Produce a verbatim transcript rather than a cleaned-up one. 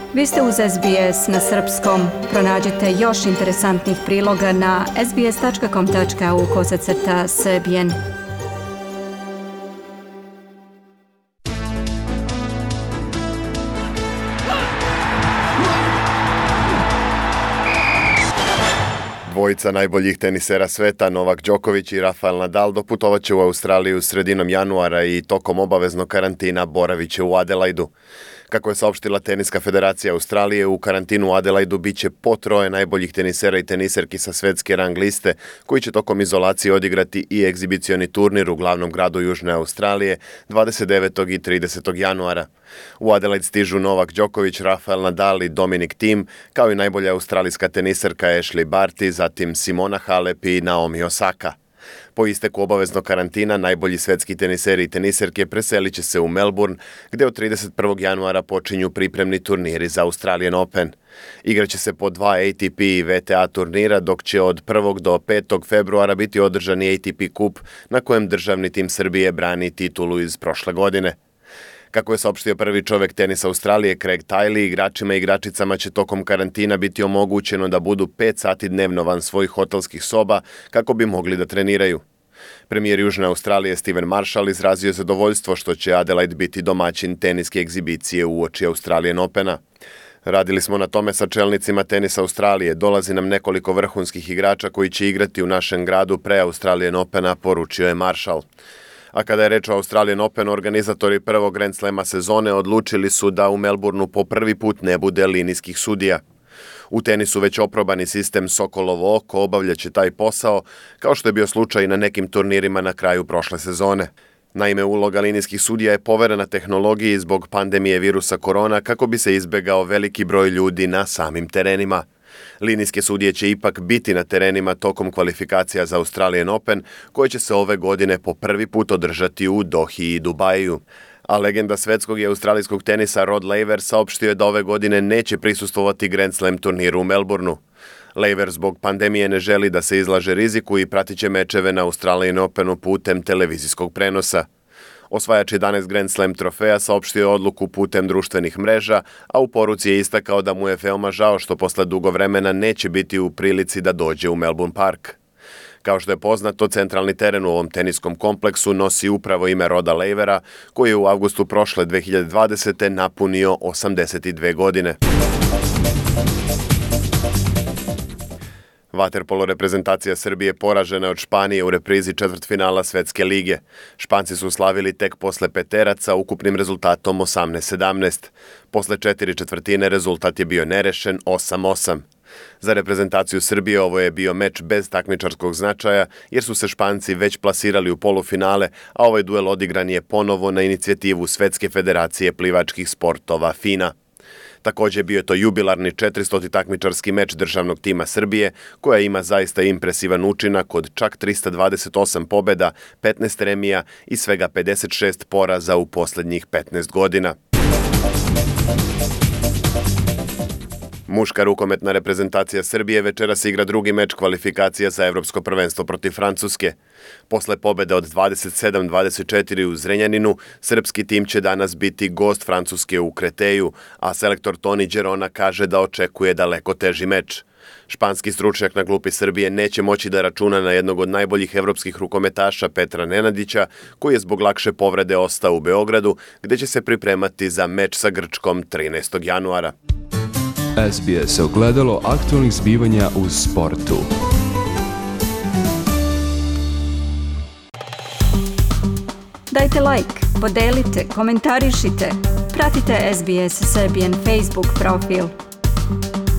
Vi ste uz S B S na srpskom. Pronađite još interesantnih priloga na sbs.com.au kosacrta srbijen. Dvojica najboljih tenisera sveta, Novak Đoković i Rafael Nadal, doputovat će u Australiju sredinom januara i tokom obaveznog karantina boravit će u Adelaidu. Kako je saopštila Teniska federacija Australije, u karantinu u Adelaidu bit će po troje najboljih tenisera i teniserki sa svetske rang liste, koji će tokom izolacije odigrati i egzibicioni turnir u glavnom gradu Južne Australije dvadeset devetog i tridesetog januara. U Adelaide stižu Novak Đoković, Rafael Nadal i Dominic Thiem, kao i najbolja australijska teniserka Ashley Barty, zatim Simona Halep i Naomi Osaka. Po isteku obaveznog karantina, najbolji svetski teniseri i teniserke preselit će se u Melbourne, gde od trideset prvog januara počinju pripremni turniri za Australian Open. Igraće se po dva A T P i V T A turnira, dok će od prvog do petog februara biti održani A T P kup, na kojem državni tim Srbije brani titulu iz prošle godine. Kako je saopštio prvi čovek tenisa Australije, Craig Tiley, igračima i igračicama će tokom karantina biti omogućeno da budu pet sati dnevno van svojih hotelskih soba kako bi mogli da treniraju. Premijer Južne Australije Steven Marshall izrazio je zadovoljstvo što će Adelaide biti domaćin teniske egzibicije uoči Australian Opena. Radili smo na tome sa čelnicima tenisa Australije, dolazi nam nekoliko vrhunskih igrača koji će igrati u našem gradu pre Australian Opena, poručio je Marshall. A kada je reč o Australian Openu, organizatori prvog Grand Slema sezone odlučili su da u Melbourneu po prvi put ne bude linijskih sudija. U tenisu već oprobani sistem Sokolovo oko obavljaće taj posao, kao što je bio slučaj na nekim turnirima na kraju prošle sezone. Naime, uloga linijskih sudija je poverena tehnologiji zbog pandemije virusa korona kako bi se izbegao veliki broj ljudi na samim terenima. Linijske sudije će ipak biti na terenima tokom kvalifikacija za Australian Open, koje će se ove godine po prvi put održati u Dohi i Dubaju. A legenda svetskog i australijskog tenisa Rod Laver saopštio je da ove godine neće prisustvovati Grand Slam turniru u Melbourneu. Laver zbog pandemije ne želi da se izlaže riziku i pratit će mečeve na Australian Openu putem televizijskog prenosa. Osvajač jedanaest Grand Slam trofeja saopštio je odluku putem društvenih mreža, a u poruci je istakao da mu je veoma žao što posle dugo vremena neće biti u prilici da dođe u Melbourne Park. Kao što je poznato, centralni teren u ovom teniskom kompleksu nosi upravo ime Roda Lavera, koji je u avgustu prošle dve hiljade dvadesete napunio osamdeset dve godine. Vaterpolo reprezentacija Srbije poražena od Španije u reprizi četvrtfinala Svetske lige. Španci su slavili tek posle peteraca ukupnim rezultatom osamnaest sedamnaest. Posle četiri četvrtine rezultat je bio nerešen osam osam. Za reprezentaciju Srbije ovo je bio meč bez takmičarskog značaja, jer su se Španci već plasirali u polufinale, a ovaj duel odigran je ponovo na inicijativu Svetske federacije plivačkih sportova FINA. Također bio je to jubilarni četiristoti takmičarski meč državnog tima Srbije, koja ima zaista impresivan učinak od čak trista dvadeset osam pobeda, petnaest remija i svega pedeset šest poraza u posljednjih petnaest godina. Muška rukometna reprezentacija Srbije večeras igra drugi meč kvalifikacija za Evropsko prvenstvo protiv Francuske. Posle pobede od dvadeset sedam dvadeset četiri u Zrenjaninu, srpski tim će danas biti gost Francuske u Kreteju, a selektor Toni Đerona kaže da očekuje daleko teži meč. Španski stručnjak na klupi Srbije neće moći da računa na jednog od najboljih evropskih rukometaša Petra Nenadića, koji je zbog lakše povrede ostao u Beogradu, gde će se pripremati za meč sa Grčkom trinaestog januara. S B S ogledalo aktualnih zbivanja u sportu. Dajte like, podelite, komentarišite. Pratite S B S Serbian Facebook profil.